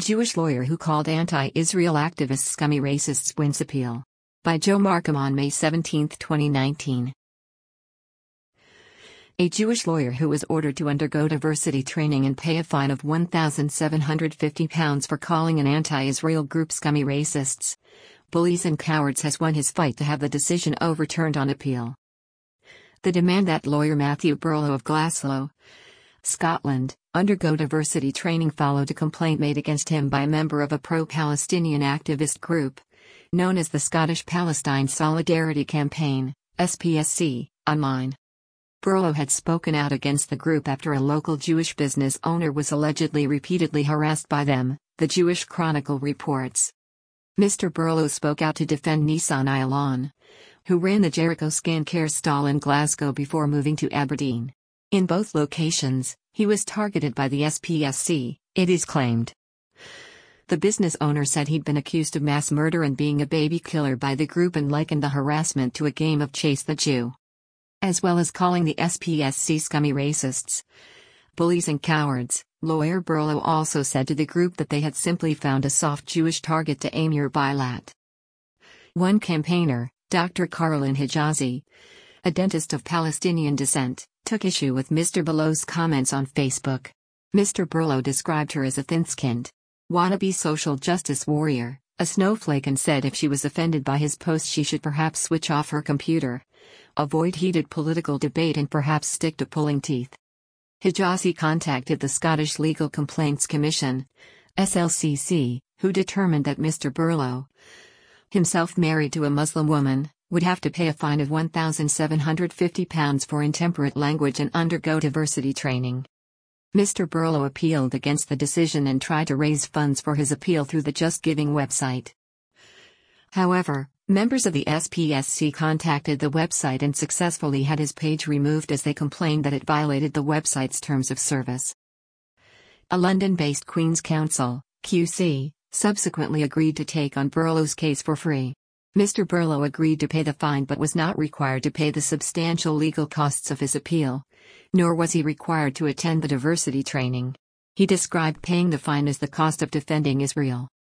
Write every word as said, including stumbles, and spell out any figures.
Jewish lawyer who called anti-Israel activists scummy racists wins appeal. By Joe Markham on May seventeenth, twenty nineteen. A Jewish lawyer who was ordered to undergo diversity training and pay a fine of one thousand seven hundred fifty pounds for calling an anti-Israel group scummy racists, bullies and cowards has won his fight to have the decision overturned on appeal. The demand that lawyer Matthew Burlow of Glasgow, Scotland, undergo diversity training followed a complaint made against him by a member of a pro-Palestinian activist group, known as the Scottish Palestine Solidarity Campaign, S P S C, online. Burlow had spoken out against the group after a local Jewish business owner was allegedly repeatedly harassed by them, the Jewish Chronicle reports. Mister Burlow spoke out to defend Nissan Ayalon, who ran the Jericho Scan Care stall in Glasgow before moving to Aberdeen. In both locations, he was targeted by the S P S C, it is claimed. The business owner said he'd been accused of mass murder and being a baby killer by the group and likened the harassment to a game of Chase the Jew. As well as calling the S P S C scummy racists, bullies and cowards, lawyer Burlow also said to the group that they had simply found a soft Jewish target to aim your bile at. One campaigner, Doctor Caroline Hijazi, a dentist of Palestinian descent, took issue with Mister Burlow's comments on Facebook. Mister Burlow described her as a thin-skinned, wannabe social justice warrior, a snowflake, and said if she was offended by his post she should perhaps switch off her computer, avoid heated political debate and perhaps stick to pulling teeth. Hijazi contacted the Scottish Legal Complaints Commission, S L C C, who determined that Mister Burlow, himself married to a Muslim woman, would have to pay a fine of one thousand seven hundred fifty pounds for intemperate language and undergo diversity training. Mister Burlow appealed against the decision and tried to raise funds for his appeal through the Just Giving website. However, members of the S P S C contacted the website and successfully had his page removed as they complained that it violated the website's terms of service. A London-based Queen's Counsel, Q C, subsequently agreed to take on Burlow's case for free. Mister Burlow agreed to pay the fine but was not required to pay the substantial legal costs of his appeal, nor was he required to attend the diversity training. He described paying the fine as the cost of defending Israel.